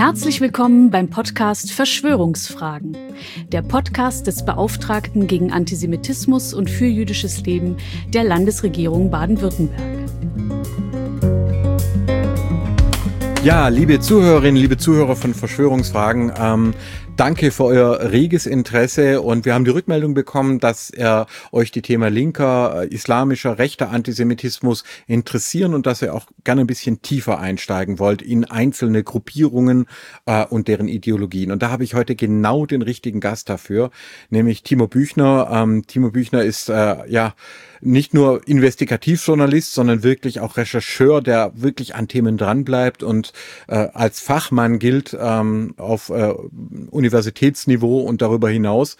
Herzlich willkommen beim Podcast Verschwörungsfragen, der Podcast des Beauftragten gegen Antisemitismus und für jüdisches Leben der Landesregierung Baden-Württemberg. Ja, liebe Zuhörerinnen, liebe Zuhörer von Verschwörungsfragen, danke für euer reges Interesse und wir haben die Rückmeldung bekommen, dass euch die Themen linker, islamischer, rechter Antisemitismus interessieren und dass ihr auch gerne ein bisschen tiefer einsteigen wollt in einzelne Gruppierungen und deren Ideologien. Und da habe ich heute genau den richtigen Gast dafür, nämlich Timo Büchner. Timo Büchner ist nicht nur Investigativjournalist, sondern wirklich auch Rechercheur, der wirklich an Themen dranbleibt und als Fachmann gilt auf Universitätsniveau und darüber hinaus.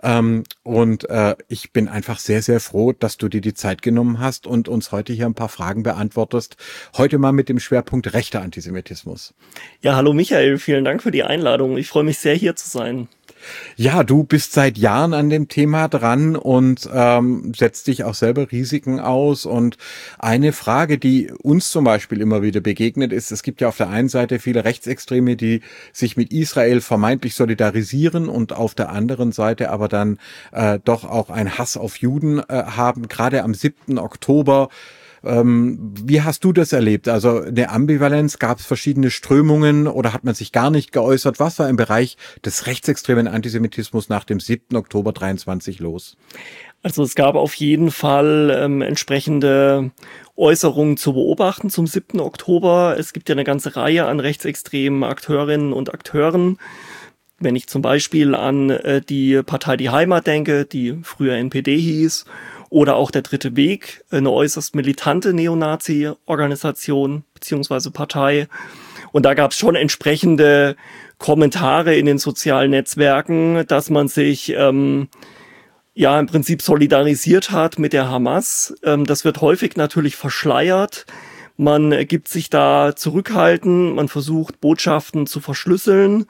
Ich bin einfach sehr, sehr froh, dass du dir die Zeit genommen hast und uns heute hier ein paar Fragen beantwortest. Heute mal mit dem Schwerpunkt rechter Antisemitismus. Ja, hallo Michael, vielen Dank für die Einladung. Ich freue mich sehr, hier zu sein. Ja, du bist seit Jahren an dem Thema dran und setzt dich auch selber Risiken aus. Und eine Frage, die uns zum Beispiel immer wieder begegnet, ist, es gibt ja auf der einen Seite viele Rechtsextreme, die sich mit Israel vermeintlich solidarisieren und auf der anderen Seite aber dann doch auch einen Hass auf Juden haben. Gerade am 7. Oktober. Wie hast du das erlebt? Also eine Ambivalenz, gab es verschiedene Strömungen oder hat man sich gar nicht geäußert? Was war im Bereich des rechtsextremen Antisemitismus nach dem 7. Oktober 23 los? Also es gab auf jeden Fall entsprechende Äußerungen zu beobachten zum 7. Oktober. Es gibt ja eine ganze Reihe an rechtsextremen Akteurinnen und Akteuren. Wenn ich zum Beispiel an die Partei Die Heimat denke, die früher NPD hieß, oder auch der Dritte Weg, eine äußerst militante Neonazi-Organisation bzw. Partei. Und da gab es schon entsprechende Kommentare in den sozialen Netzwerken, dass man sich im Prinzip solidarisiert hat mit der Hamas. Das wird häufig natürlich verschleiert. Man gibt sich da zurückhalten, man versucht Botschaften zu verschlüsseln.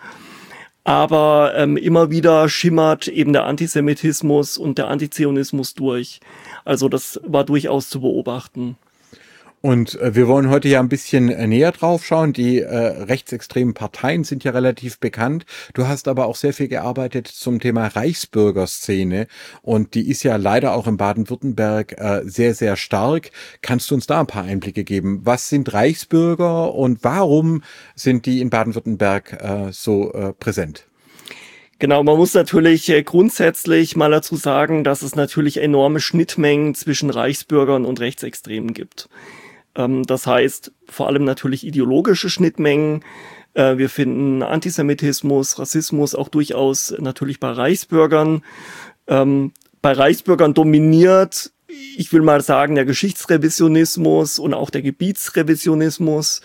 Aber immer wieder schimmert eben der Antisemitismus und der Antizionismus durch. Also das war durchaus zu beobachten. Und wir wollen heute ja ein bisschen näher drauf schauen. Die rechtsextremen Parteien sind ja relativ bekannt. Du hast aber auch sehr viel gearbeitet zum Thema Reichsbürgerszene und die ist ja leider auch in Baden-Württemberg sehr, sehr stark. Kannst du uns da ein paar Einblicke geben? Was sind Reichsbürger und warum sind die in Baden-Württemberg so präsent? Genau, man muss natürlich grundsätzlich mal dazu sagen, dass es natürlich enorme Schnittmengen zwischen Reichsbürgern und Rechtsextremen gibt. Das heißt, vor allem natürlich ideologische Schnittmengen. Wir finden Antisemitismus, Rassismus auch durchaus natürlich bei Reichsbürgern. Bei Reichsbürgern dominiert, ich will mal sagen, der Geschichtsrevisionismus und auch der Gebietsrevisionismus.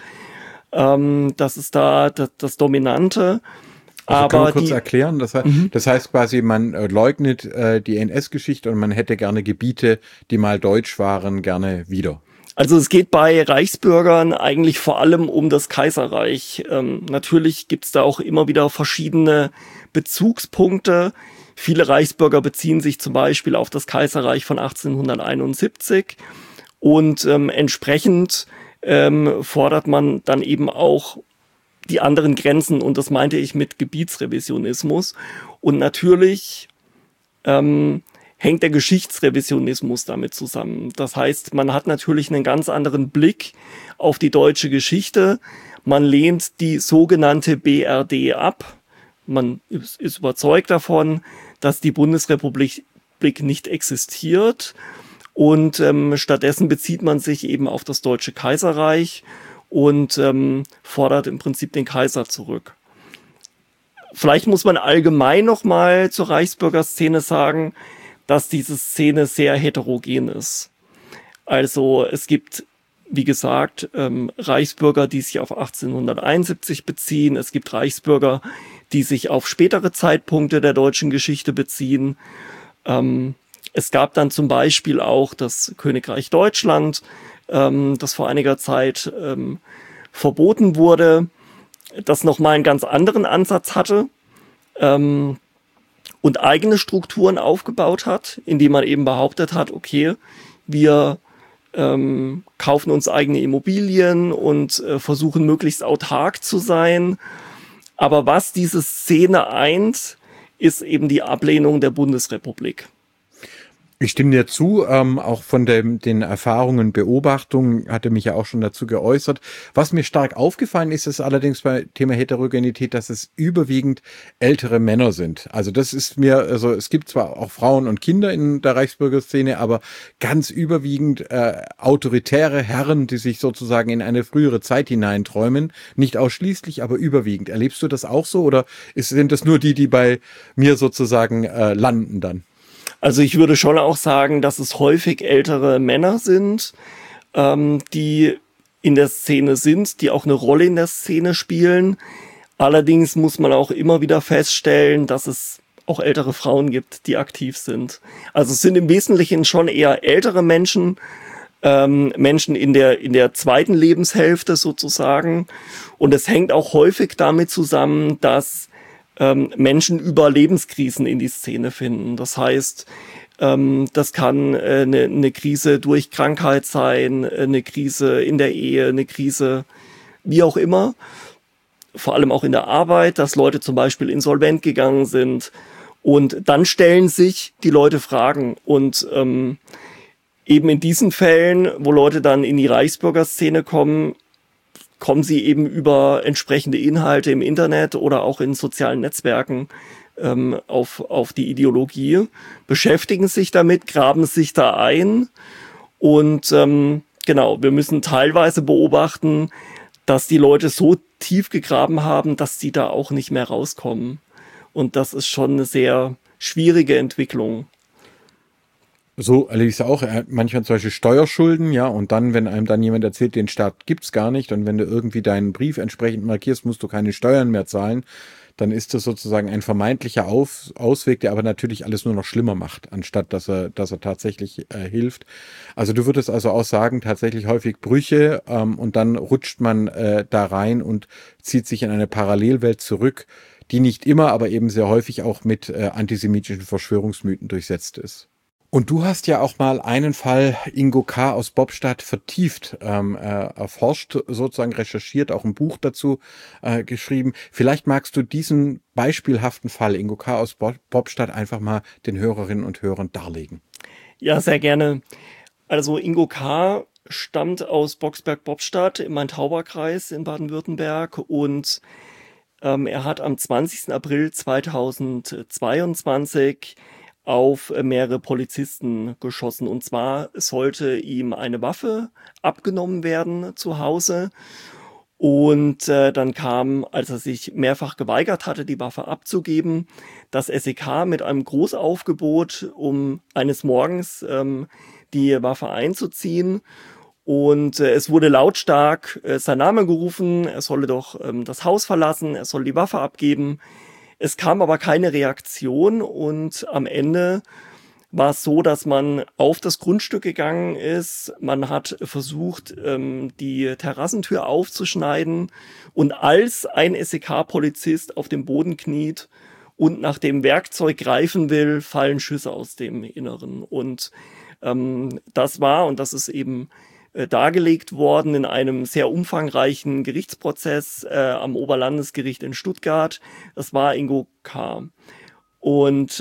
Das ist da das Dominante. Also können wir kurz erklären? Das heißt quasi, man leugnet die NS-Geschichte und man hätte gerne Gebiete, die mal deutsch waren, gerne wieder. Also es geht bei Reichsbürgern eigentlich vor allem um das Kaiserreich. Natürlich gibt's da auch immer wieder verschiedene Bezugspunkte. Viele Reichsbürger beziehen sich zum Beispiel auf das Kaiserreich von 1871 und entsprechend fordert man dann eben auch die anderen Grenzen und das meinte ich mit Gebietsrevisionismus. Und natürlich hängt der Geschichtsrevisionismus damit zusammen. Das heißt, man hat natürlich einen ganz anderen Blick auf die deutsche Geschichte. Man lehnt die sogenannte BRD ab. Man ist überzeugt davon, dass die Bundesrepublik nicht existiert. Und stattdessen bezieht man sich eben auf das Deutsche Kaiserreich und fordert im Prinzip den Kaiser zurück. Vielleicht muss man allgemein noch mal zur Reichsbürgerszene sagen, dass diese Szene sehr heterogen ist. Also es gibt, wie gesagt, Reichsbürger, die sich auf 1871 beziehen. Es gibt Reichsbürger, die sich auf spätere Zeitpunkte der deutschen Geschichte beziehen. Es gab dann zum Beispiel auch das Königreich Deutschland, das vor einiger Zeit verboten wurde, das nochmal einen ganz anderen Ansatz hatte. Und eigene Strukturen aufgebaut hat, indem man eben behauptet hat, okay, wir kaufen uns eigene Immobilien und versuchen möglichst autark zu sein. Aber was diese Szene eint, ist eben die Ablehnung der Bundesrepublik. Ich stimme dir zu, auch von den Erfahrungen, Beobachtungen, hatte mich ja auch schon dazu geäußert. Was mir stark aufgefallen ist, ist allerdings bei Thema Heterogenität, dass es überwiegend ältere Männer sind. Also das ist mir, also es gibt zwar auch Frauen und Kinder in der Reichsbürgerszene, aber ganz überwiegend autoritäre Herren, die sich sozusagen in eine frühere Zeit hineinträumen. Nicht ausschließlich, aber überwiegend. Erlebst du das auch so oder sind das nur die bei mir sozusagen landen dann? Also ich würde schon auch sagen, dass es häufig ältere Männer sind, die in der Szene sind, die auch eine Rolle in der Szene spielen. Allerdings muss man auch immer wieder feststellen, dass es auch ältere Frauen gibt, die aktiv sind. Also es sind im Wesentlichen schon eher ältere Menschen, Menschen in der zweiten Lebenshälfte sozusagen. Und es hängt auch häufig damit zusammen, dass Menschen über Lebenskrisen in die Szene finden. Das heißt, das kann eine Krise durch Krankheit sein, eine Krise in der Ehe, eine Krise wie auch immer. Vor allem auch in der Arbeit, dass Leute zum Beispiel insolvent gegangen sind. Und dann stellen sich die Leute Fragen. Und eben in diesen Fällen, wo Leute dann in die Reichsbürgerszene kommen sie eben über entsprechende Inhalte im Internet oder auch in sozialen Netzwerken auf die Ideologie, beschäftigen sich damit, graben sich da ein und genau, wir müssen teilweise beobachten, dass die Leute so tief gegraben haben, dass sie da auch nicht mehr rauskommen. Und das ist schon eine sehr schwierige Entwicklung. So erlebe ich es auch. Manchmal zum Beispiel Steuerschulden, ja, und dann, wenn einem dann jemand erzählt, den Staat gibt's gar nicht, und wenn du irgendwie deinen Brief entsprechend markierst, musst du keine Steuern mehr zahlen, dann ist das sozusagen ein vermeintlicher Ausweg, der aber natürlich alles nur noch schlimmer macht, anstatt dass er tatsächlich hilft. Also du würdest also auch sagen, tatsächlich häufig Brüche und dann rutscht man da rein und zieht sich in eine Parallelwelt zurück, die nicht immer, aber eben sehr häufig auch mit antisemitischen Verschwörungsmythen durchsetzt ist. Und du hast ja auch mal einen Fall Ingo K. aus Bobstadt vertieft erforscht, sozusagen recherchiert, auch ein Buch dazu geschrieben. Vielleicht magst du diesen beispielhaften Fall Ingo K. aus Bobstadt einfach mal den Hörerinnen und Hörern darlegen. Ja, sehr gerne. Also Ingo K. stammt aus Boxberg-Bobstadt im Main-Tauber-Kreis in Baden-Württemberg und er hat am 20. April 2022 auf mehrere Polizisten geschossen. Und zwar sollte ihm eine Waffe abgenommen werden zu Hause. Und dann kam, als er sich mehrfach geweigert hatte, die Waffe abzugeben, das SEK mit einem Großaufgebot, um eines Morgens die Waffe einzuziehen. Und es wurde lautstark sein Name gerufen, er solle doch das Haus verlassen, er soll die Waffe abgeben. Es kam aber keine Reaktion und am Ende war es so, dass man auf das Grundstück gegangen ist. Man hat versucht, die Terrassentür aufzuschneiden und als ein SEK-Polizist auf dem Boden kniet und nach dem Werkzeug greifen will, fallen Schüsse aus dem Inneren. Und das ist eben dargelegt worden in einem sehr umfangreichen Gerichtsprozess am Oberlandesgericht in Stuttgart. Das war Ingo K. Und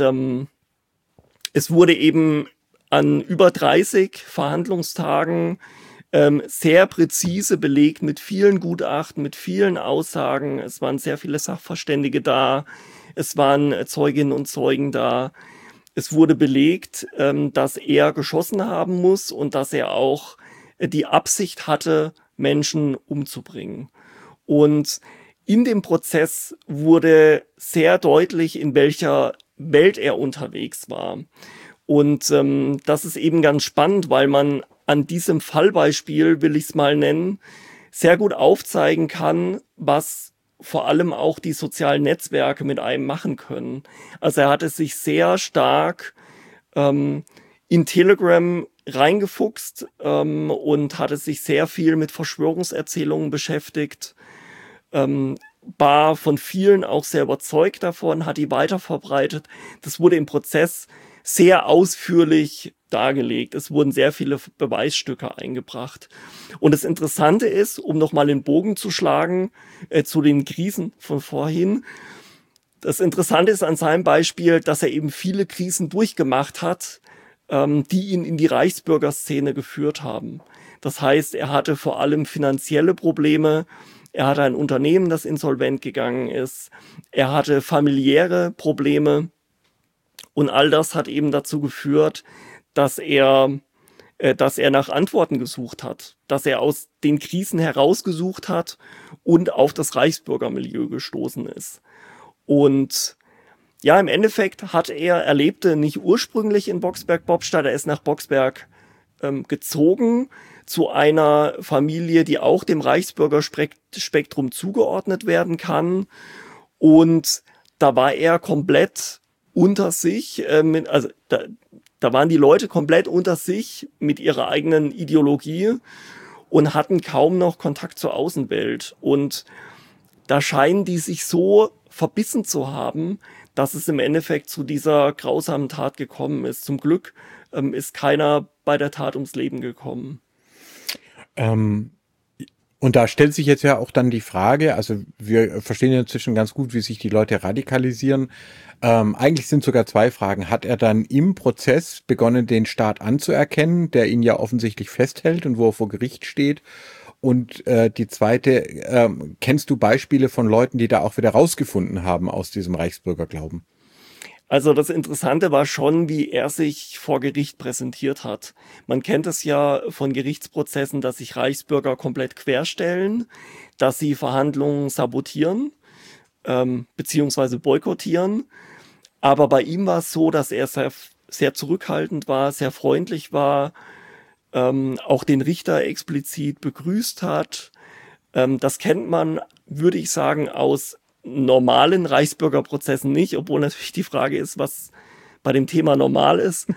es wurde eben an über 30 Verhandlungstagen sehr präzise belegt mit vielen Gutachten, mit vielen Aussagen. Es waren sehr viele Sachverständige da. Es waren Zeuginnen und Zeugen da. Es wurde belegt, dass er geschossen haben muss und dass er auch die Absicht hatte, Menschen umzubringen. Und in dem Prozess wurde sehr deutlich, in welcher Welt er unterwegs war. Und das ist eben ganz spannend, weil man an diesem Fallbeispiel, will ich es mal nennen, sehr gut aufzeigen kann, was vor allem auch die sozialen Netzwerke mit einem machen können. Also er hatte sich sehr stark in Telegram reingefuchst und hatte sich sehr viel mit Verschwörungserzählungen beschäftigt, war von vielen auch sehr überzeugt davon, hat die weiterverbreitet. Das wurde im Prozess sehr ausführlich dargelegt. Es wurden sehr viele Beweisstücke eingebracht. Und das Interessante ist, um nochmal den Bogen zu schlagen, zu den Krisen von vorhin. Das Interessante ist an seinem Beispiel, dass er eben viele Krisen durchgemacht hat, die ihn in die Reichsbürgerszene geführt haben. Das heißt, er hatte vor allem finanzielle Probleme. Er hatte ein Unternehmen, das insolvent gegangen ist. Er hatte familiäre Probleme. Und all das hat eben dazu geführt, dass er nach Antworten gesucht hat, dass er aus den Krisen herausgesucht hat und auf das Reichsbürgermilieu gestoßen ist. Und ja, im Endeffekt er lebte nicht ursprünglich in Boxberg-Bobstadt, er ist nach Boxberg gezogen zu einer Familie, die auch dem Reichsbürgerspektrum zugeordnet werden kann. Und da war er komplett unter sich, da waren die Leute komplett unter sich mit ihrer eigenen Ideologie und hatten kaum noch Kontakt zur Außenwelt. Und da scheinen die sich so verbissen zu haben, dass es im Endeffekt zu dieser grausamen Tat gekommen ist. Zum Glück ist keiner bei der Tat ums Leben gekommen. Und da stellt sich jetzt ja auch dann die Frage, also wir verstehen ja inzwischen ganz gut, wie sich die Leute radikalisieren. Eigentlich sind sogar zwei Fragen. Hat er dann im Prozess begonnen, den Staat anzuerkennen, der ihn ja offensichtlich festhält und wo er vor Gericht steht? Und die zweite, kennst du Beispiele von Leuten, die da auch wieder rausgefunden haben aus diesem Reichsbürgerglauben? Also das Interessante war schon, wie er sich vor Gericht präsentiert hat. Man kennt es ja von Gerichtsprozessen, dass sich Reichsbürger komplett querstellen, dass sie Verhandlungen sabotieren, beziehungsweise boykottieren. Aber bei ihm war es so, dass er sehr, sehr zurückhaltend war, sehr freundlich war, auch den Richter explizit begrüßt hat. Das kennt man, würde ich sagen, aus normalen Reichsbürgerprozessen nicht, obwohl natürlich die Frage ist, was bei dem Thema normal ist.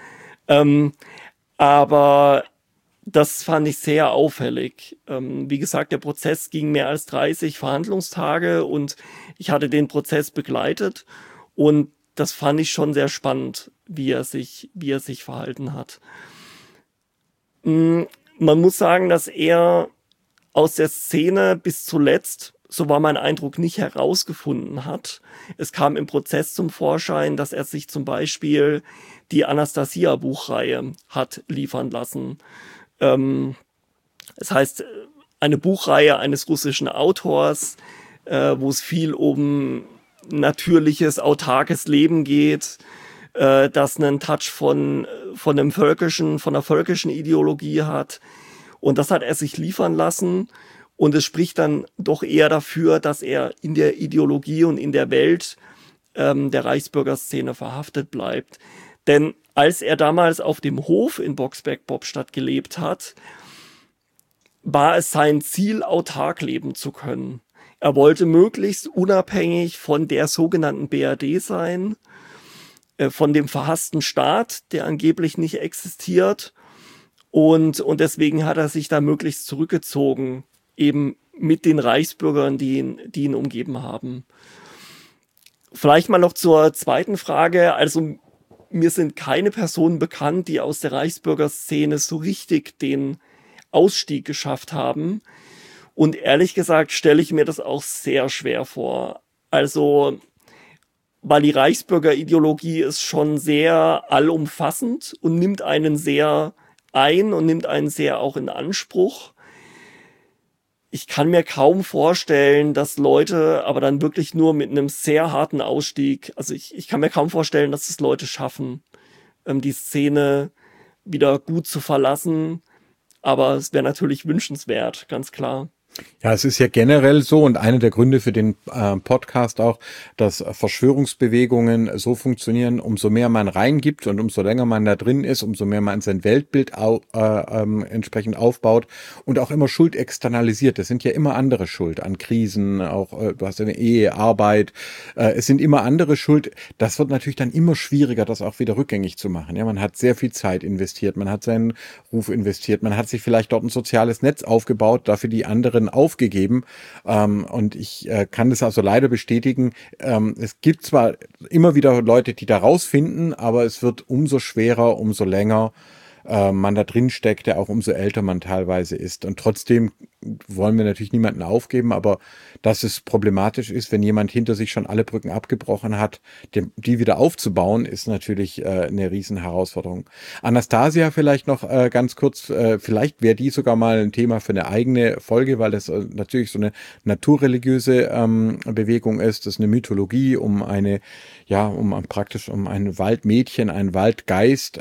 Aber das fand ich sehr auffällig. Wie gesagt, der Prozess ging mehr als 30 Verhandlungstage und ich hatte den Prozess begleitet und das fand ich schon sehr spannend, wie er sich verhalten hat. Man muss sagen, dass er aus der Szene bis zuletzt, so war mein Eindruck, nicht herausgefunden hat. Es kam im Prozess zum Vorschein, dass er sich zum Beispiel die Anastasia-Buchreihe hat liefern lassen. Das heißt, eine Buchreihe eines russischen Autors, wo es viel um natürliches, autarkes Leben geht, das einen Touch von einer völkischen Ideologie hat. Und das hat er sich liefern lassen. Und es spricht dann doch eher dafür, dass er in der Ideologie und in der Welt der Reichsbürgerszene verhaftet bleibt. Denn als er damals auf dem Hof in Boxberg-Bobstadt gelebt hat, war es sein Ziel, autark leben zu können. Er wollte möglichst unabhängig von der sogenannten BRD sein, von dem verhassten Staat, der angeblich nicht existiert. Und deswegen hat er sich da möglichst zurückgezogen, eben mit den Reichsbürgern, die ihn umgeben haben. Vielleicht mal noch zur zweiten Frage. Also mir sind keine Personen bekannt, die aus der Reichsbürgerszene so richtig den Ausstieg geschafft haben. Und ehrlich gesagt stelle ich mir das auch sehr schwer vor. Also, weil die Reichsbürgerideologie ist schon sehr allumfassend und nimmt einen sehr ein und nimmt einen sehr auch in Anspruch. Ich kann mir kaum vorstellen, dass Leute aber dann wirklich nur mit einem sehr harten Ausstieg, also ich kann mir kaum vorstellen, dass es Leute schaffen, die Szene wieder gut zu verlassen. Aber es wäre natürlich wünschenswert, ganz klar. Ja, es ist ja generell so und einer der Gründe für den Podcast auch, dass Verschwörungsbewegungen so funktionieren, umso mehr man reingibt und umso länger man da drin ist, umso mehr man sein Weltbild entsprechend aufbaut und auch immer Schuld externalisiert. Das sind ja immer andere Schuld an Krisen, auch du hast eine Ehe, Arbeit, es sind immer andere Schuld. Das wird natürlich dann immer schwieriger, das auch wieder rückgängig zu machen. Ja, man hat sehr viel Zeit investiert, man hat seinen Ruf investiert, man hat sich vielleicht dort ein soziales Netz aufgebaut, dafür die anderen aufgegeben. Und ich kann das also leider bestätigen. Es gibt zwar immer wieder Leute, die da rausfinden, aber es wird umso schwerer, umso länger. man da drin steckte, auch umso älter man teilweise ist. Und trotzdem wollen wir natürlich niemanden aufgeben, aber dass es problematisch ist, wenn jemand hinter sich schon alle Brücken abgebrochen hat, die wieder aufzubauen, ist natürlich eine Riesenherausforderung. Anastasia vielleicht noch ganz kurz, vielleicht wäre die sogar mal ein Thema für eine eigene Folge, weil das natürlich so eine naturreligiöse Bewegung ist. Das ist eine Mythologie um ein Waldmädchen, einen Waldgeist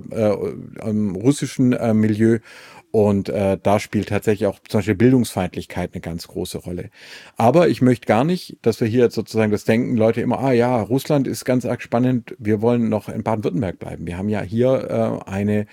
im russischen Milieu. Und da spielt tatsächlich auch zum Beispiel Bildungsfeindlichkeit eine ganz große Rolle. Aber ich möchte gar nicht, dass wir hier jetzt sozusagen das denken, Leute immer, Russland ist ganz arg spannend, wir wollen noch in Baden-Württemberg bleiben. Wir haben ja hier eine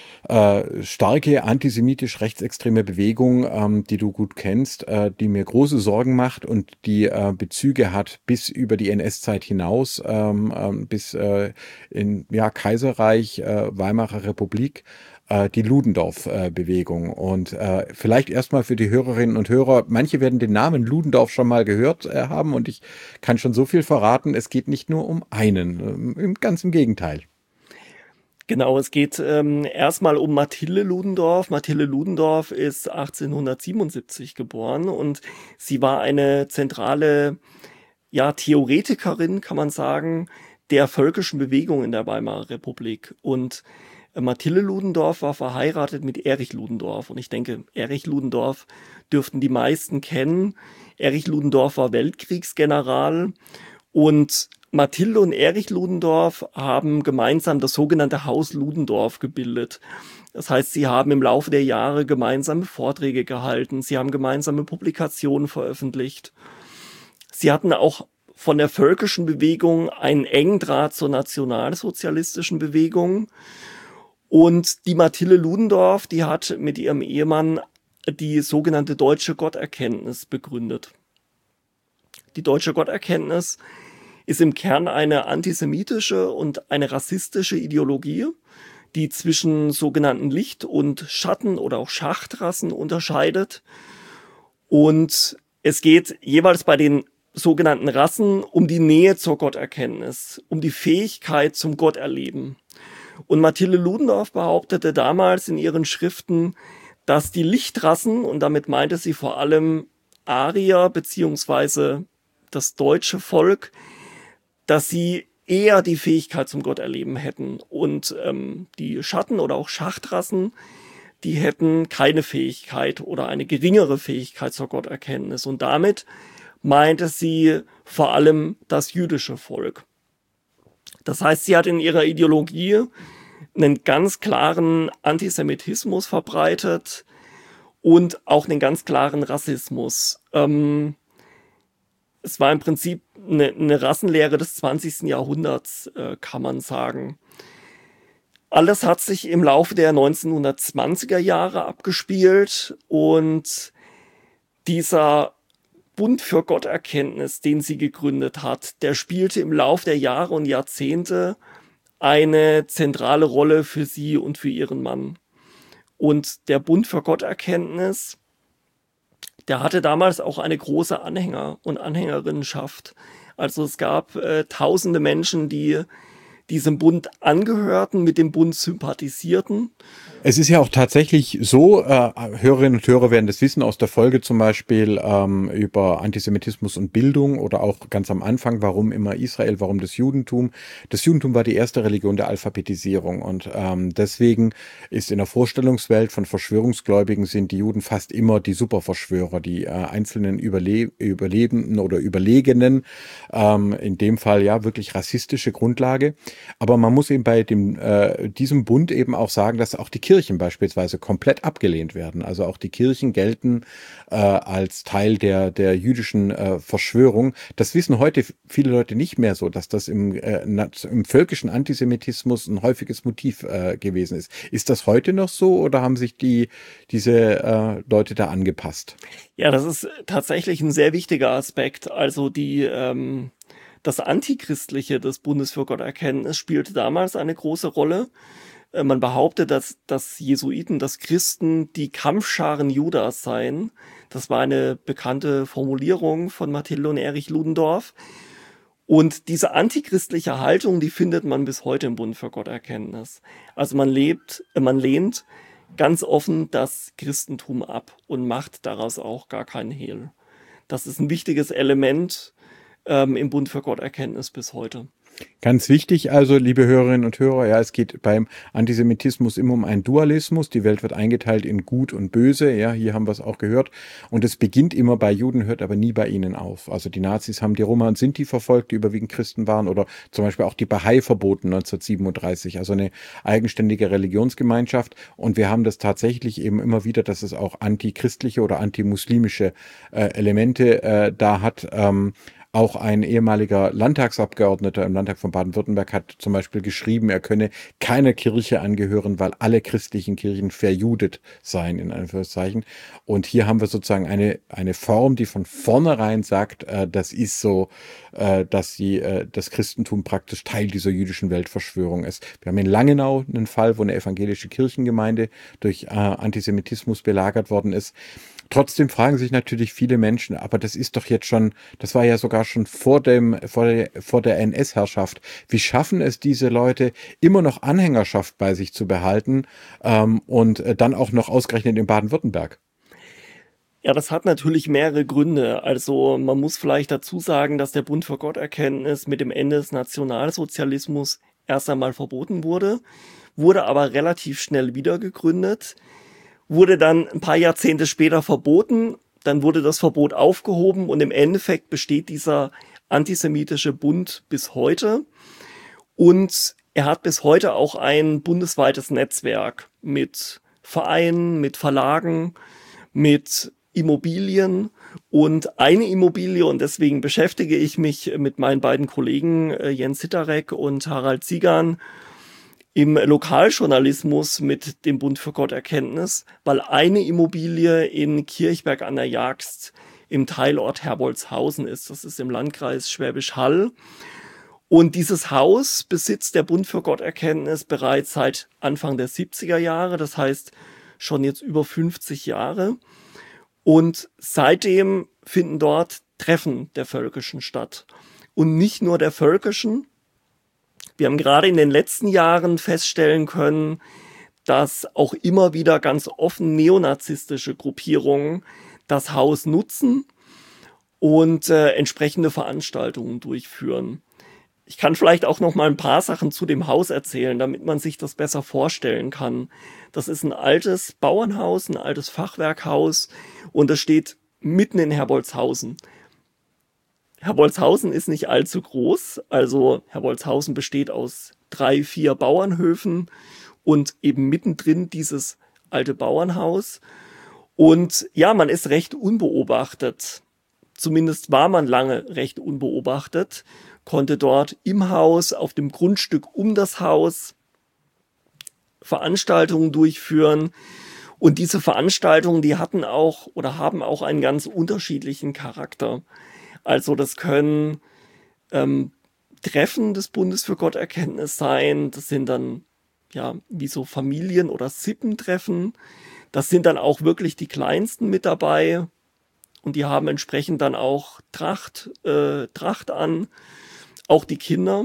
starke antisemitisch-rechtsextreme Bewegung, die du gut kennst, die mir große Sorgen macht und die Bezüge hat bis über die NS-Zeit hinaus, bis in Kaiserreich, Weimarer Republik, die Ludendorff-Bewegung. Und vielleicht erstmal für die Hörerinnen und Hörer, manche werden den Namen Ludendorff schon mal gehört haben und ich kann schon so viel verraten, es geht nicht nur um einen, ganz im Gegenteil. Genau, es geht erstmal um Mathilde Ludendorff. Mathilde Ludendorff ist 1877 geboren und sie war eine zentrale Theoretikerin, kann man sagen, der völkischen Bewegung in der Weimarer Republik. Und Mathilde Ludendorff war verheiratet mit Erich Ludendorff. Und ich denke, Erich Ludendorff dürften die meisten kennen. Erich Ludendorff war Weltkriegsgeneral und Mathilde und Erich Ludendorff haben gemeinsam das sogenannte Haus Ludendorff gebildet. Das heißt, sie haben im Laufe der Jahre gemeinsame Vorträge gehalten, sie haben gemeinsame Publikationen veröffentlicht. Sie hatten auch von der völkischen Bewegung einen engen Draht zur nationalsozialistischen Bewegung. Und die Mathilde Ludendorff, die hat mit ihrem Ehemann die sogenannte Deutsche Gotterkenntnis begründet. Die Deutsche Gotterkenntnis ist im Kern eine antisemitische und eine rassistische Ideologie, die zwischen sogenannten Licht- und Schatten- oder auch Schachtrassen unterscheidet. Und es geht jeweils bei den sogenannten Rassen um die Nähe zur Gotterkenntnis, um die Fähigkeit zum Gotterleben. Und Mathilde Ludendorff behauptete damals in ihren Schriften, dass die Lichtrassen, und damit meinte sie vor allem Arier beziehungsweise das deutsche Volk, dass sie eher die Fähigkeit zum Gotterleben hätten. Und die Schatten- oder auch Schachtrassen, die hätten keine Fähigkeit oder eine geringere Fähigkeit zur Gotterkenntnis. Und damit meinte sie vor allem das jüdische Volk. Das heißt, sie hat in ihrer Ideologie einen ganz klaren Antisemitismus verbreitet und auch einen ganz klaren Rassismus. Es war im Prinzip eine Rassenlehre des 20. Jahrhunderts, kann man sagen. Alles hat sich im Laufe der 1920er Jahre abgespielt und dieser Bund für Gotterkenntnis, den sie gegründet hat, der spielte im Laufe der Jahre und Jahrzehnte eine zentrale Rolle für sie und für ihren Mann. Und der Bund für Gotterkenntnis, der hatte damals auch eine große Anhänger- und Anhängerinnenschaft. Also es gab tausende Menschen, die diesem Bund angehörten, mit dem Bund sympathisierten. Es ist ja auch tatsächlich so, Hörerinnen und Hörer werden das wissen aus der Folge zum Beispiel über Antisemitismus und Bildung oder auch ganz am Anfang, warum immer Israel, warum das Judentum. Das Judentum war die erste Religion der Alphabetisierung und deswegen ist in der Vorstellungswelt von Verschwörungsgläubigen sind die Juden fast immer die Superverschwörer, die einzelnen Überlebenden oder Überlegenen, in dem Fall ja wirklich rassistische Grundlage. Aber man muss eben bei diesem Bund eben auch sagen, dass auch die Kirchen beispielsweise komplett abgelehnt werden. Also auch die Kirchen gelten als Teil der jüdischen Verschwörung. Das wissen heute viele Leute nicht mehr so, dass das im völkischen Antisemitismus ein häufiges Motiv gewesen ist. Ist das heute noch so oder haben sich diese Leute da angepasst? Ja, das ist tatsächlich ein sehr wichtiger Aspekt. Also das Antichristliche des Bundes für Gotterkenntnis spielte damals eine große Rolle. Man behauptet, dass Jesuiten, dass Christen die Kampfscharen Judas seien. Das war eine bekannte Formulierung von Mathilde und Erich Ludendorff. Und diese antichristliche Haltung, die findet man bis heute im Bund für Gotterkenntnis. Also man lehnt ganz offen das Christentum ab und macht daraus auch gar keinen Hehl. Das ist ein wichtiges Element im Bund für Gotterkenntnis bis heute. Ganz wichtig also, liebe Hörerinnen und Hörer, ja, es geht beim Antisemitismus immer um einen Dualismus. Die Welt wird eingeteilt in Gut und Böse, ja, hier haben wir es auch gehört. Und es beginnt immer bei Juden, hört aber nie bei ihnen auf. Also die Nazis haben die Roma und Sinti verfolgt, die überwiegend Christen waren, oder zum Beispiel auch die Bahai verboten 1937, also eine eigenständige Religionsgemeinschaft. Und wir haben das tatsächlich eben immer wieder, dass es auch antichristliche oder antimuslimische Elemente da hat. Auch ein ehemaliger Landtagsabgeordneter im Landtag von Baden-Württemberg hat zum Beispiel geschrieben, er könne keiner Kirche angehören, weil alle christlichen Kirchen verjudet seien, in Anführungszeichen. Und hier haben wir sozusagen eine Form, die von vornherein sagt, das ist so, dass das Christentum praktisch Teil dieser jüdischen Weltverschwörung ist. Wir haben in Langenau einen Fall, wo eine evangelische Kirchengemeinde durch Antisemitismus belagert worden ist. Trotzdem fragen sich natürlich viele Menschen, aber das ist doch jetzt schon, das war ja sogar schon vor der NS-Herrschaft. Wie schaffen es diese Leute, immer noch Anhängerschaft bei sich zu behalten und dann auch noch ausgerechnet in Baden-Württemberg? Ja, das hat natürlich mehrere Gründe. Also man muss vielleicht dazu sagen, dass der Bund für Gotterkenntnis mit dem Ende des Nationalsozialismus erst einmal verboten wurde aber relativ schnell wieder gegründet. Wurde dann ein paar Jahrzehnte später verboten, dann wurde das Verbot aufgehoben und im Endeffekt besteht dieser antisemitische Bund bis heute. Und er hat bis heute auch ein bundesweites Netzwerk mit Vereinen, mit Verlagen, mit Immobilien. Und eine Immobilie, und deswegen beschäftige ich mich mit meinen beiden Kollegen Jens Hitterek und Harald Ziegan im Lokaljournalismus mit dem Bund für Gotterkenntnis, weil eine Immobilie in Kirchberg an der Jagst im Teilort Herbolzhausen ist. Das ist im Landkreis Schwäbisch Hall. Und dieses Haus besitzt der Bund für Gotterkenntnis bereits seit Anfang der 70er Jahre, das heißt schon jetzt über 50 Jahre. Und seitdem finden dort Treffen der Völkischen statt. Und nicht nur der Völkischen. Wir haben gerade in den letzten Jahren feststellen können, dass auch immer wieder ganz offen neonazistische Gruppierungen das Haus nutzen und entsprechende Veranstaltungen durchführen. Ich kann vielleicht auch noch mal ein paar Sachen zu dem Haus erzählen, damit man sich das besser vorstellen kann. Das ist ein altes Bauernhaus, ein altes Fachwerkhaus und das steht mitten in Herbolzhausen. Herbolzhausen ist nicht allzu groß, also Herbolzhausen besteht aus 3, 4 Bauernhöfen und eben mittendrin dieses alte Bauernhaus. Und ja, man ist recht unbeobachtet. Zumindest war man lange recht unbeobachtet, konnte dort im Haus, auf dem Grundstück um das Haus Veranstaltungen durchführen. Und diese Veranstaltungen, die hatten auch oder haben auch einen ganz unterschiedlichen Charakter. Also das können Treffen des Bundes für Gotterkenntnis sein. Das sind dann ja wie so Familien- oder Sippentreffen. Das sind dann auch wirklich die Kleinsten mit dabei. Und die haben entsprechend dann auch Tracht an. Auch die Kinder.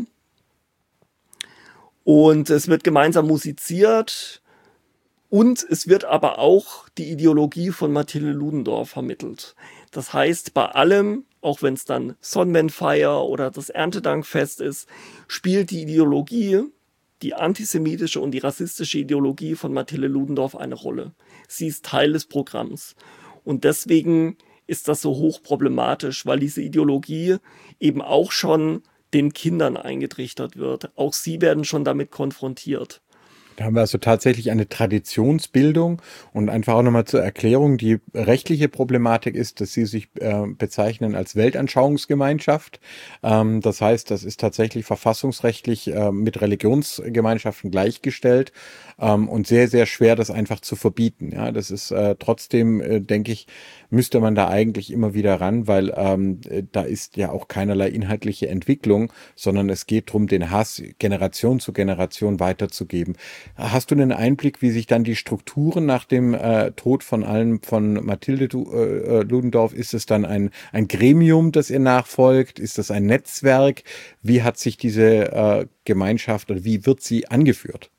Und es wird gemeinsam musiziert. Und es wird aber auch die Ideologie von Mathilde Ludendorff vermittelt. Das heißt, bei allem, auch wenn es dann Sonnenwendfeier oder das Erntedankfest ist, spielt die Ideologie, die antisemitische und die rassistische Ideologie von Mathilde Ludendorff eine Rolle. Sie ist Teil des Programms. Und deswegen ist das so hochproblematisch, weil diese Ideologie eben auch schon den Kindern eingetrichtert wird. Auch sie werden schon damit konfrontiert. Da haben wir also tatsächlich eine Traditionsbildung und einfach auch nochmal zur Erklärung. Die rechtliche Problematik ist, dass sie sich bezeichnen als Weltanschauungsgemeinschaft. Das heißt, das ist tatsächlich verfassungsrechtlich mit Religionsgemeinschaften gleichgestellt und sehr, sehr schwer, das einfach zu verbieten. Ja, das ist trotzdem, denke ich, müsste man da eigentlich immer wieder ran, weil da ist ja auch keinerlei inhaltliche Entwicklung, sondern es geht darum, den Hass Generation zu Generation weiterzugeben. Hast du einen Einblick, wie sich dann die Strukturen nach dem Tod von Mathilde Ludendorff, ist es dann ein Gremium, das ihr nachfolgt? Ist das ein Netzwerk? Wie hat sich diese Gemeinschaft oder wie wird sie angeführt?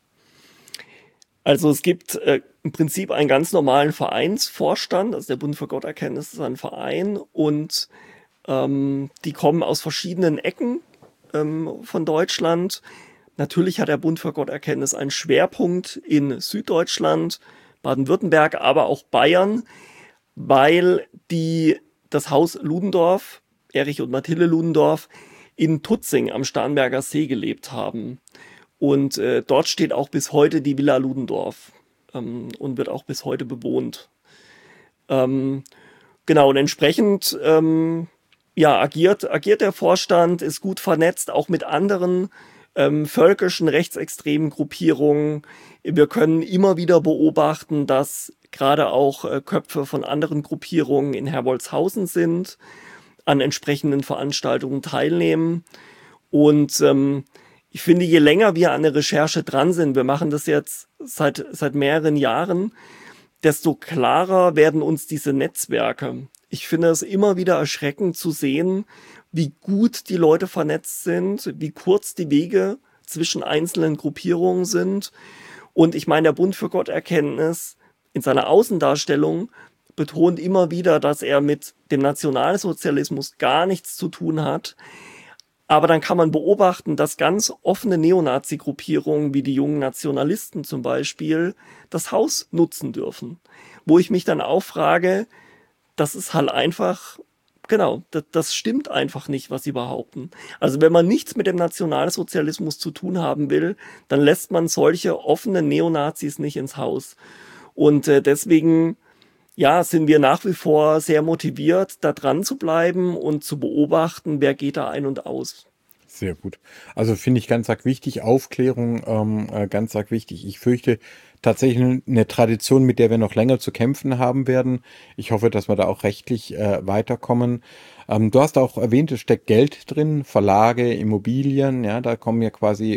Also es gibt im Prinzip einen ganz normalen Vereinsvorstand, also der Bund für Gotterkenntnis ist ein Verein und die kommen aus verschiedenen Ecken von Deutschland. Natürlich hat der Bund für Gotterkenntnis einen Schwerpunkt in Süddeutschland, Baden-Württemberg, aber auch Bayern, weil das Haus Ludendorff, Erich und Mathilde Ludendorff, in Tutzing am Starnberger See gelebt haben. Und dort steht auch bis heute die Villa Ludendorff und wird auch bis heute bewohnt. Genau, und entsprechend agiert der Vorstand, ist gut vernetzt, auch mit anderen völkischen rechtsextremen Gruppierungen. Wir können immer wieder beobachten, dass gerade auch Köpfe von anderen Gruppierungen in Herbolzhausen sind, an entsprechenden Veranstaltungen teilnehmen. Und ich finde, je länger wir an der Recherche dran sind, wir machen das jetzt seit mehreren Jahren, desto klarer werden uns diese Netzwerke. Ich finde es immer wieder erschreckend zu sehen, wie gut die Leute vernetzt sind, wie kurz die Wege zwischen einzelnen Gruppierungen sind. Und ich meine, der Bund für Gotterkenntnis in seiner Außendarstellung betont immer wieder, dass er mit dem Nationalsozialismus gar nichts zu tun hat. Aber dann kann man beobachten, dass ganz offene Neonazi-Gruppierungen wie die jungen Nationalisten zum Beispiel das Haus nutzen dürfen. Wo ich mich dann auch frage, das ist halt einfach, genau, das stimmt einfach nicht, was sie behaupten. Also wenn man nichts mit dem Nationalsozialismus zu tun haben will, dann lässt man solche offenen Neonazis nicht ins Haus. Und deswegen sind wir nach wie vor sehr motiviert, da dran zu bleiben und zu beobachten, wer geht da ein und aus. Sehr gut. Also finde ich ganz arg wichtig, Aufklärung ganz arg wichtig. Ich fürchte tatsächlich eine Tradition, mit der wir noch länger zu kämpfen haben werden. Ich hoffe, dass wir da auch rechtlich weiterkommen. Du hast auch erwähnt, es steckt Geld drin, Verlage, Immobilien, ja, da kommen ja quasi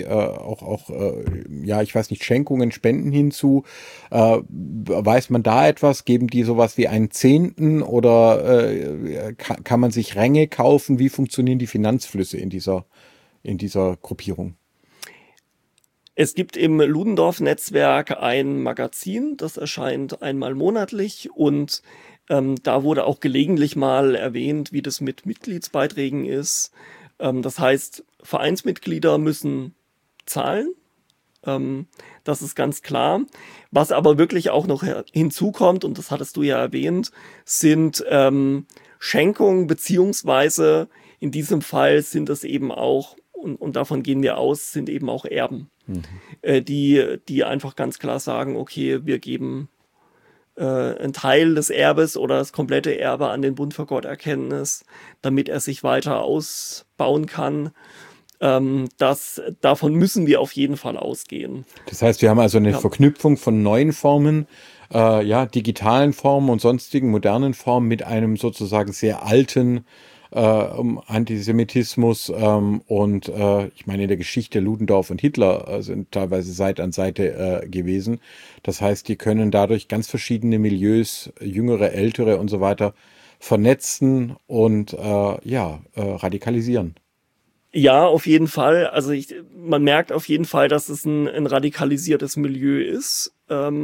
ich weiß nicht, Schenkungen, Spenden hinzu. Weiß man da etwas? Geben die sowas wie einen Zehnten oder kann man sich Ränge kaufen? Wie funktionieren die Finanzflüsse in dieser Gruppierung? Es gibt im Ludendorff-Netzwerk ein Magazin, das erscheint einmal monatlich und da wurde auch gelegentlich mal erwähnt, wie das mit Mitgliedsbeiträgen ist. Das heißt, Vereinsmitglieder müssen zahlen. Das ist ganz klar. Was aber wirklich auch noch hinzukommt, und das hattest du ja erwähnt, sind Schenkungen, beziehungsweise in diesem Fall sind es eben auch, und davon gehen wir aus, sind eben auch Erben, die einfach ganz klar sagen, okay, wir geben einen Teil des Erbes oder das komplette Erbe an den Bund für Gotterkenntnis, damit er sich weiter ausbauen kann. Davon müssen wir auf jeden Fall ausgehen. Das heißt, wir haben also eine Verknüpfung von neuen Formen, digitalen Formen und sonstigen modernen Formen mit einem sozusagen sehr alten Antisemitismus und ich meine, in der Geschichte Ludendorff und Hitler sind teilweise Seite an Seite gewesen. Das heißt, die können dadurch ganz verschiedene Milieus, jüngere, ältere und so weiter vernetzen und radikalisieren. Ja, auf jeden Fall. Also man merkt auf jeden Fall, dass es ein radikalisiertes Milieu ist.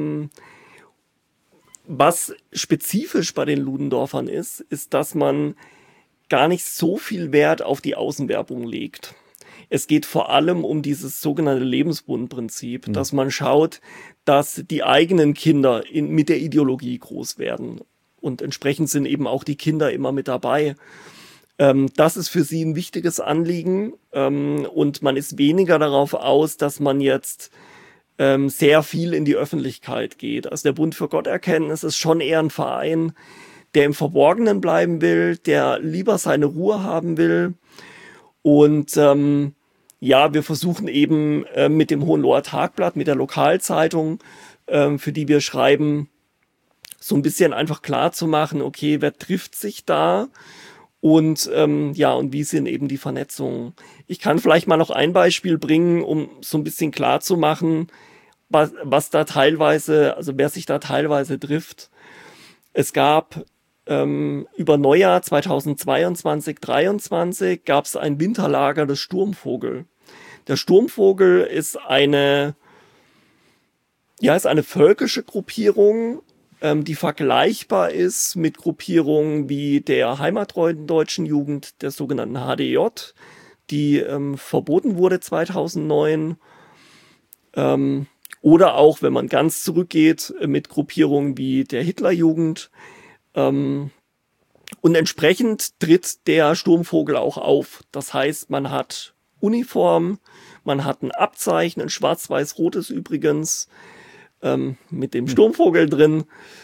Was spezifisch bei den Ludendorffern ist, dass man gar nicht so viel Wert auf die Außenwerbung legt. Es geht vor allem um dieses sogenannte Lebensbundprinzip, dass man schaut, dass die eigenen Kinder mit der Ideologie groß werden. Und entsprechend sind eben auch die Kinder immer mit dabei. Das ist für sie ein wichtiges Anliegen und man ist weniger darauf aus, dass man jetzt sehr viel in die Öffentlichkeit geht. Also der Bund für Gotterkenntnis ist schon eher ein Verein, der im Verborgenen bleiben will, der lieber seine Ruhe haben will. Und wir versuchen eben mit dem Hohenloher Tagblatt, mit der Lokalzeitung, für die wir schreiben, so ein bisschen einfach klar zu machen, okay, wer trifft sich da? Und und wie sind eben die Vernetzungen? Ich kann vielleicht mal noch ein Beispiel bringen, um so ein bisschen klar zu machen, was da teilweise, also wer sich da teilweise trifft. Es gab über Neujahr 2022/23 gab es ein Winterlager des Sturmvogel. Der Sturmvogel ist eine völkische Gruppierung, die vergleichbar ist mit Gruppierungen wie der heimattreuen deutschen Jugend, der sogenannten HDJ, die verboten wurde 2009. Oder auch, wenn man ganz zurückgeht, mit Gruppierungen wie der Hitlerjugend. Und entsprechend tritt der Sturmvogel auch auf. Das heißt, man hat Uniform, man hat ein Abzeichen, ein schwarz-weiß-rotes übrigens, mit dem Sturmvogel drin.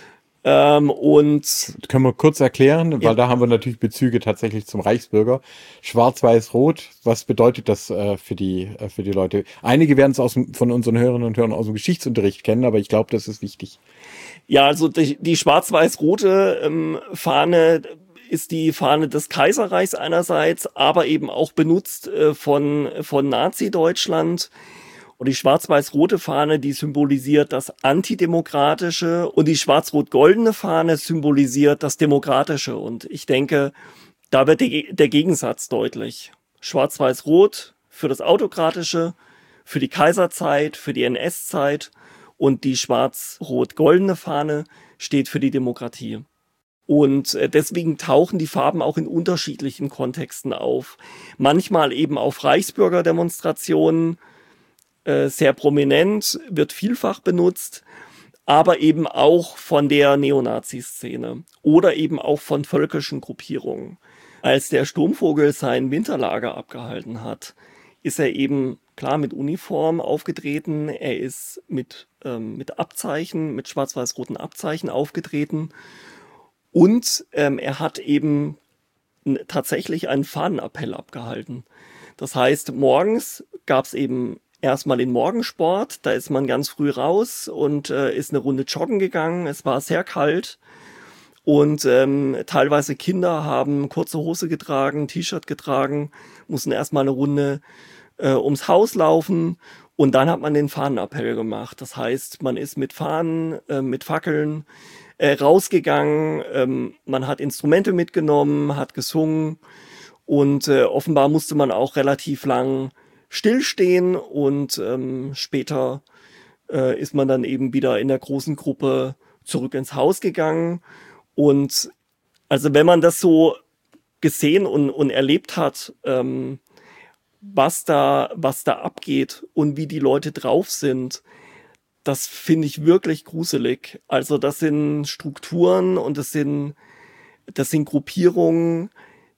Und können wir kurz erklären, weil da haben wir natürlich Bezüge tatsächlich zum Reichsbürger. Schwarz-Weiß-Rot, was bedeutet das für die Leute? Einige werden es von unseren Hörerinnen und Hörern aus dem Geschichtsunterricht kennen, aber ich glaube, das ist wichtig. Ja, also die schwarz-weiß-rote Fahne ist die Fahne des Kaiserreichs einerseits, aber eben auch benutzt von Nazi-Deutschland. Und die schwarz-weiß-rote Fahne, die symbolisiert das Antidemokratische, und die schwarz-rot-goldene Fahne symbolisiert das Demokratische. Und ich denke, da wird der Gegensatz deutlich. Schwarz-weiß-rot für das Autokratische, für die Kaiserzeit, für die NS-Zeit, und die schwarz-rot-goldene Fahne steht für die Demokratie. Und deswegen tauchen die Farben auch in unterschiedlichen Kontexten auf. Manchmal eben auf Reichsbürgerdemonstrationen, sehr prominent, wird vielfach benutzt, aber eben auch von der Neonazi-Szene oder eben auch von völkischen Gruppierungen. Als der Sturmvogel sein Winterlager abgehalten hat, ist er eben klar mit Uniform aufgetreten, er ist mit Abzeichen, mit schwarz-weiß-roten Abzeichen aufgetreten, und er hat eben tatsächlich einen Fahnenappell abgehalten. Das heißt, morgens gab es eben erstmal den Morgensport, da ist man ganz früh raus und ist eine Runde joggen gegangen. Es war sehr kalt und teilweise Kinder haben kurze Hose getragen, T-Shirt getragen, mussten erstmal eine Runde ums Haus laufen, und dann hat man den Fahnenappell gemacht. Das heißt, man ist mit Fahnen, mit Fackeln rausgegangen, man hat Instrumente mitgenommen, hat gesungen, und offenbar musste man auch relativ lang stillstehen, und später ist man dann eben wieder in der großen Gruppe zurück ins Haus gegangen. Und also wenn man das so gesehen und erlebt hat, was da abgeht und wie die Leute drauf sind, das finde ich wirklich gruselig. Also das sind Strukturen und das sind Gruppierungen,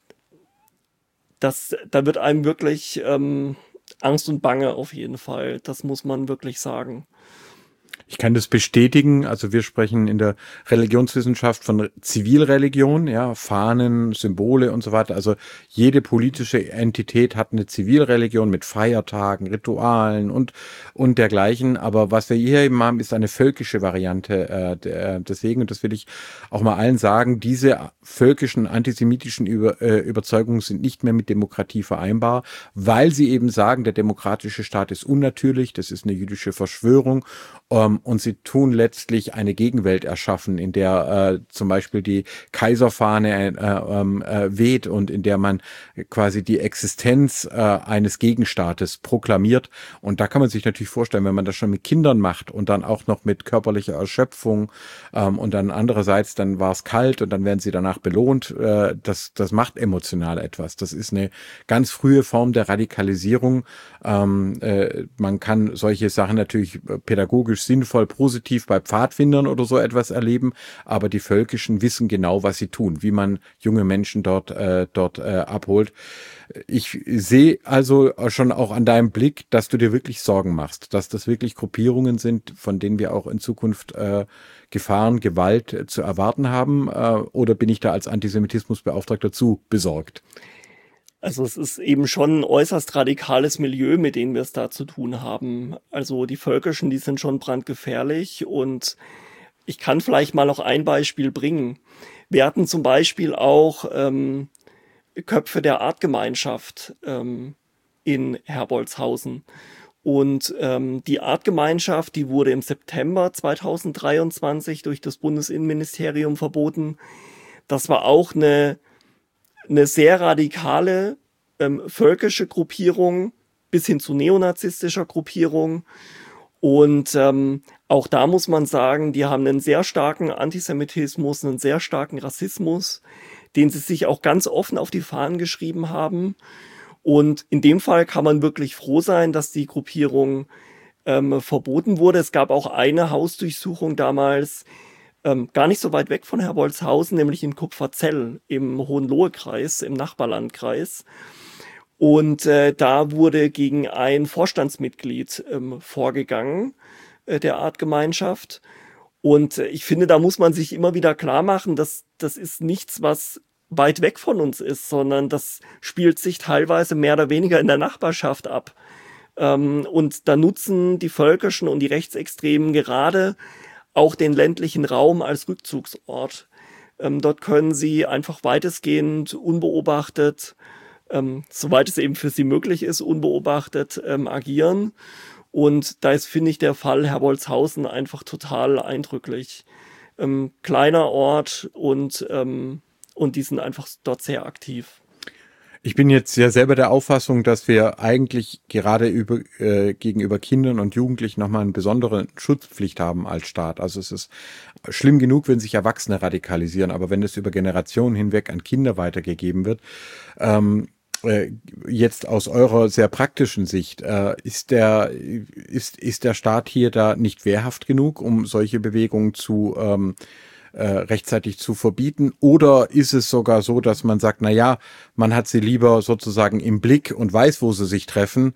da wird einem wirklich Angst und Bange auf jeden Fall. Das muss man wirklich sagen. Ich kann das bestätigen. Also wir sprechen in der Religionswissenschaft von Zivilreligion, ja, Fahnen, Symbole und so weiter. Also jede politische Entität hat eine Zivilreligion mit Feiertagen, Ritualen und dergleichen. Aber was wir hier eben haben, ist eine völkische Variante. Deswegen, und das will ich auch mal allen sagen, diese völkischen, antisemitischen Überzeugungen sind nicht mehr mit Demokratie vereinbar, weil sie eben sagen, der demokratische Staat ist unnatürlich, das ist eine jüdische Verschwörung. Und sie tun letztlich eine Gegenwelt erschaffen, in der zum Beispiel die Kaiserfahne weht und in der man quasi die Existenz eines Gegenstaates proklamiert. Und da kann man sich natürlich vorstellen, wenn man das schon mit Kindern macht und dann auch noch mit körperlicher Erschöpfung und dann andererseits, dann war es kalt und dann werden sie danach belohnt, das macht emotional etwas. Das ist eine ganz frühe Form der Radikalisierung. Man kann solche Sachen natürlich pädagogisch sinnvoll, positiv bei Pfadfindern oder so etwas erleben, aber die Völkischen wissen genau, was sie tun, wie man junge Menschen dort abholt. Ich sehe also schon auch an deinem Blick, dass du dir wirklich Sorgen machst, dass das wirklich Gruppierungen sind, von denen wir auch in Zukunft Gefahren, Gewalt zu erwarten haben, oder bin ich da als Antisemitismusbeauftragter zu besorgt? Also es ist eben schon ein äußerst radikales Milieu, mit dem wir es da zu tun haben. Also die Völkischen, die sind schon brandgefährlich, und ich kann vielleicht mal noch ein Beispiel bringen. Wir hatten zum Beispiel auch Köpfe der Artgemeinschaft in Herbolzhausen. Und die Artgemeinschaft, die wurde im September 2023 durch das Bundesinnenministerium verboten. Das war auch eine sehr radikale völkische Gruppierung bis hin zu neonazistischer Gruppierung. Und auch da muss man sagen, die haben einen sehr starken Antisemitismus, einen sehr starken Rassismus, den sie sich auch ganz offen auf die Fahnen geschrieben haben. Und in dem Fall kann man wirklich froh sein, dass die Gruppierung verboten wurde. Es gab auch eine Hausdurchsuchung damals, gar nicht so weit weg von Herbolzhausen, nämlich in Kupferzell im Hohenlohe-Kreis, im Nachbarlandkreis. Und da wurde gegen ein Vorstandsmitglied vorgegangen, der Artgemeinschaft. Und ich finde, da muss man sich immer wieder klar machen, dass das ist nichts, was weit weg von uns ist, sondern das spielt sich teilweise mehr oder weniger in der Nachbarschaft ab. Und da nutzen die Völkischen und die Rechtsextremen gerade auch den ländlichen Raum als Rückzugsort. Dort können sie einfach weitestgehend unbeobachtet, soweit es eben für sie möglich ist, unbeobachtet agieren. Und da ist, finde ich, der Fall Herbolzhausen einfach total eindrücklich. Kleiner Ort und die sind einfach dort sehr aktiv. Ich bin jetzt ja selber der Auffassung, dass wir eigentlich gerade gegenüber Kindern und Jugendlichen nochmal eine besondere Schutzpflicht haben als Staat. Also es ist schlimm genug, wenn sich Erwachsene radikalisieren, aber wenn es über Generationen hinweg an Kinder weitergegeben wird, jetzt aus eurer sehr praktischen Sicht, ist der Staat hier da nicht wehrhaft genug, um solche Bewegungen rechtzeitig zu verbieten? Oder ist es sogar so, dass man sagt, na ja, man hat sie lieber sozusagen im Blick und weiß, wo sie sich treffen,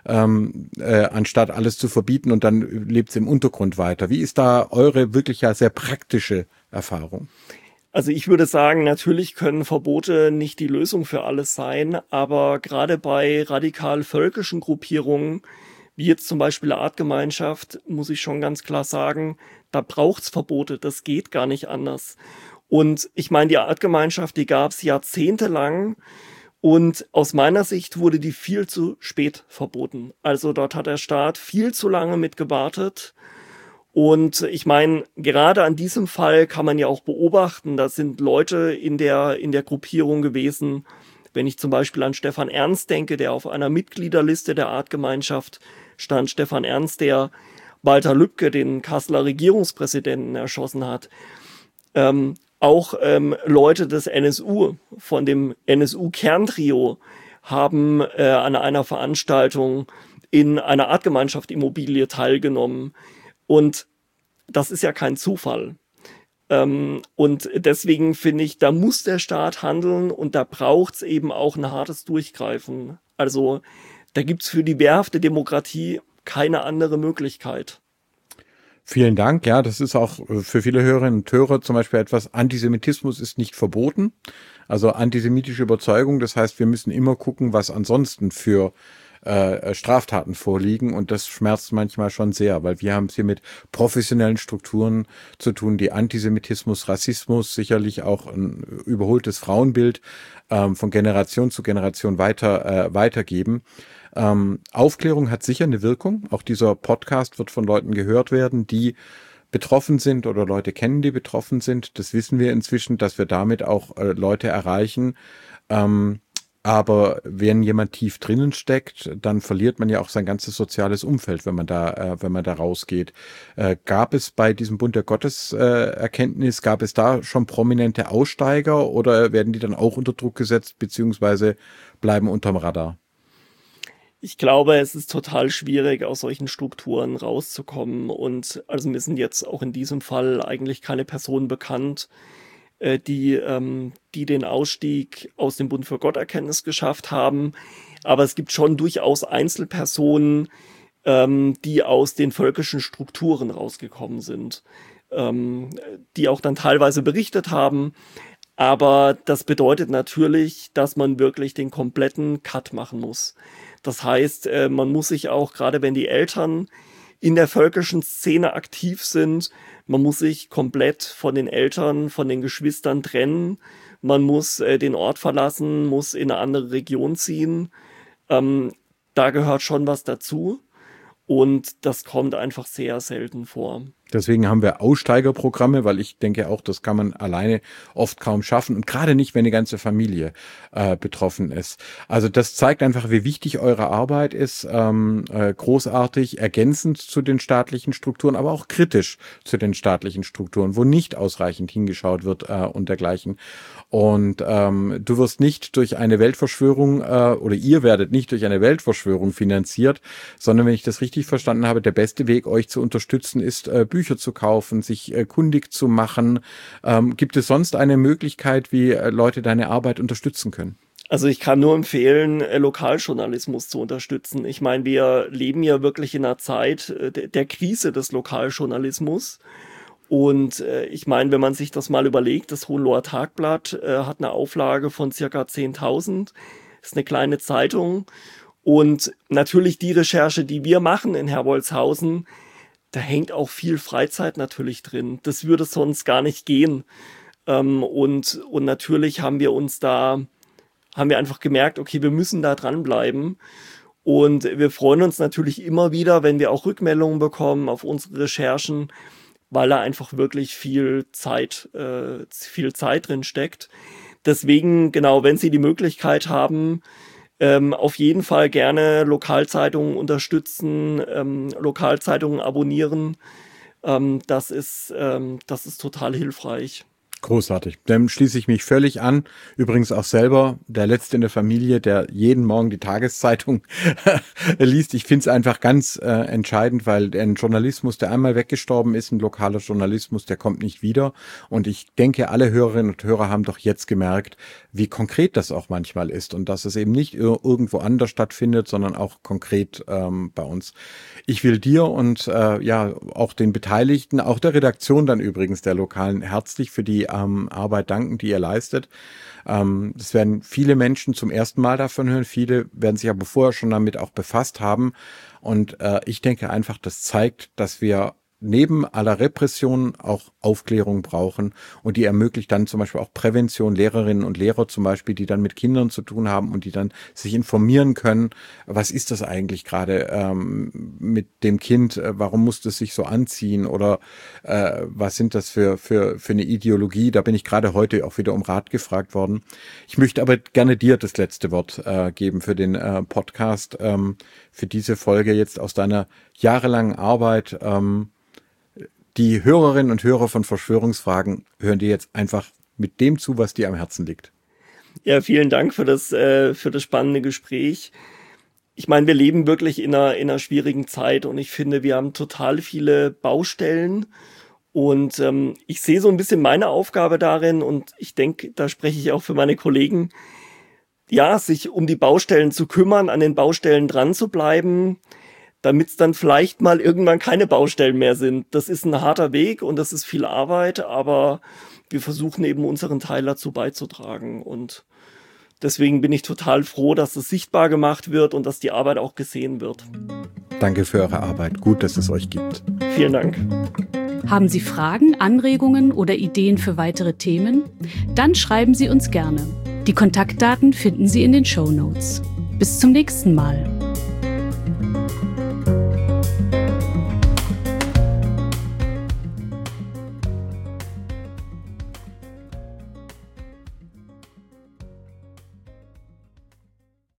anstatt alles zu verbieten und dann lebt es im Untergrund weiter? Wie ist da eure wirklich ja sehr praktische Erfahrung? Also ich würde sagen, natürlich können Verbote nicht die Lösung für alles sein, aber gerade bei radikal völkischen Gruppierungen, wie jetzt zum Beispiel der Artgemeinschaft, muss ich schon ganz klar sagen, da braucht's Verbote, das geht gar nicht anders. Und ich meine, die Artgemeinschaft, die gab's jahrzehntelang und aus meiner Sicht wurde die viel zu spät verboten. Also dort hat der Staat viel zu lange mit gewartet. Und ich meine, gerade an diesem Fall kann man ja auch beobachten, da sind Leute in der Gruppierung gewesen. Wenn ich zum Beispiel an Stefan Ernst denke, der auf einer Mitgliederliste der Artgemeinschaft stand, Stefan Ernst, der Walter Lübcke, den Kasseler Regierungspräsidenten, erschossen hat. Auch Leute des NSU, von dem NSU-Kerntrio, haben an einer Veranstaltung in einer Artgemeinschaft Immobilie teilgenommen. Und das ist ja kein Zufall. Und deswegen finde ich, da muss der Staat handeln und da braucht es eben auch ein hartes Durchgreifen. Also da gibt es für die wehrhafte Demokratie keine andere Möglichkeit. Vielen Dank. Ja, das ist auch für viele Hörerinnen und Hörer zum Beispiel etwas, Antisemitismus ist nicht verboten. Also antisemitische Überzeugung, das heißt, wir müssen immer gucken, was ansonsten für Straftaten vorliegen, und das schmerzt manchmal schon sehr, weil wir haben es hier mit professionellen Strukturen zu tun, die Antisemitismus, Rassismus, sicherlich auch ein überholtes Frauenbild von Generation zu Generation weitergeben. Aufklärung hat sicher eine Wirkung. Auch dieser Podcast wird von Leuten gehört werden, die betroffen sind oder Leute kennen, die betroffen sind. Das wissen wir inzwischen, dass wir damit auch Leute erreichen. Aber wenn jemand tief drinnen steckt, dann verliert man ja auch sein ganzes soziales Umfeld, wenn man da rausgeht. Gab es bei diesem Bund der Gotteserkenntnis, gab es da schon prominente Aussteiger oder werden die dann auch unter Druck gesetzt beziehungsweise bleiben unterm Radar? Ich glaube, es ist total schwierig, aus solchen Strukturen rauszukommen. Und also mir sind jetzt auch in diesem Fall eigentlich keine Personen bekannt, die den Ausstieg aus dem Bund für Gotterkenntnis geschafft haben. Aber es gibt schon durchaus Einzelpersonen, die aus den völkischen Strukturen rausgekommen sind, die auch dann teilweise berichtet haben. Aber das bedeutet natürlich, dass man wirklich den kompletten Cut machen muss. Das heißt, man muss sich auch, gerade wenn die Eltern in der völkischen Szene aktiv sind, man muss sich komplett von den Eltern, von den Geschwistern trennen. Man muss den Ort verlassen, muss in eine andere Region ziehen. Da gehört schon was dazu. Und das kommt einfach sehr selten vor. Deswegen haben wir Aussteigerprogramme, weil ich denke auch, das kann man alleine oft kaum schaffen und gerade nicht, wenn eine ganze Familie betroffen ist. Also das zeigt einfach, wie wichtig eure Arbeit ist, großartig, ergänzend zu den staatlichen Strukturen, aber auch kritisch zu den staatlichen Strukturen, wo nicht ausreichend hingeschaut wird und dergleichen. Und du wirst nicht durch eine Weltverschwörung oder ihr werdet nicht durch eine Weltverschwörung finanziert, sondern wenn ich das richtig verstanden habe, der beste Weg, euch zu unterstützen, ist Bücher zu kaufen, sich kundig zu machen. Gibt es sonst eine Möglichkeit, wie Leute deine Arbeit unterstützen können? Also ich kann nur empfehlen, Lokaljournalismus zu unterstützen. Ich meine, wir leben ja wirklich in einer Zeit der Krise des Lokaljournalismus. Und ich meine, wenn man sich das mal überlegt, das Hohenloher Tagblatt hat eine Auflage von circa 10.000, ist eine kleine Zeitung. Und natürlich die Recherche, die wir machen in Herbolzhausen, da hängt auch viel Freizeit natürlich drin. Das würde sonst gar nicht gehen. Und natürlich haben wir einfach gemerkt, okay, wir müssen da dranbleiben. Und wir freuen uns natürlich immer wieder, wenn wir auch Rückmeldungen bekommen auf unsere Recherchen, weil da einfach wirklich viel Zeit drin steckt. Deswegen, genau, wenn Sie die Möglichkeit haben, auf jeden Fall gerne Lokalzeitungen unterstützen, Lokalzeitungen abonnieren. Das ist total hilfreich. Großartig. Dem schließe ich mich völlig an. Übrigens auch selber der Letzte in der Familie, der jeden Morgen die Tageszeitung liest. Ich finde es einfach ganz entscheidend, weil ein Journalismus, der einmal weggestorben ist, ein lokaler Journalismus, der kommt nicht wieder. Und ich denke, alle Hörerinnen und Hörer haben doch jetzt gemerkt, wie konkret das auch manchmal ist und dass es eben nicht irgendwo anders stattfindet, sondern auch konkret bei uns. Ich will dir und auch den Beteiligten, auch der Redaktion dann übrigens der Lokalen, herzlich für die Arbeit danken, die ihr leistet. Es werden viele Menschen zum ersten Mal davon hören, viele werden sich aber vorher schon damit auch befasst haben. Und ich denke einfach, das zeigt, dass wir neben aller Repression auch Aufklärung brauchen und die ermöglicht dann zum Beispiel auch Prävention, Lehrerinnen und Lehrer zum Beispiel, die dann mit Kindern zu tun haben und die dann sich informieren können, was ist das eigentlich gerade mit dem Kind, warum muss das sich so anziehen oder was sind das für eine Ideologie, da bin ich gerade heute auch wieder um Rat gefragt worden. Ich möchte aber gerne dir das letzte Wort geben für den Podcast, für diese Folge jetzt aus deiner jahrelangen Arbeit. Die Hörerinnen und Hörer von Verschwörungsfragen hören dir jetzt einfach mit dem zu, was dir am Herzen liegt. Ja, vielen Dank für das spannende Gespräch. Ich meine, wir leben wirklich in einer schwierigen Zeit und ich finde, wir haben total viele Baustellen und ich sehe so ein bisschen meine Aufgabe darin und ich denke, da spreche ich auch für meine Kollegen, ja, sich um die Baustellen zu kümmern, an den Baustellen dran zu bleiben, damit es dann vielleicht mal irgendwann keine Baustellen mehr sind. Das ist ein harter Weg und das ist viel Arbeit, aber wir versuchen eben unseren Teil dazu beizutragen und deswegen bin ich total froh, dass es sichtbar gemacht wird und dass die Arbeit auch gesehen wird. Danke für eure Arbeit. Gut, dass es euch gibt. Vielen Dank. Haben Sie Fragen, Anregungen oder Ideen für weitere Themen? Dann schreiben Sie uns gerne. Die Kontaktdaten finden Sie in den Shownotes. Bis zum nächsten Mal.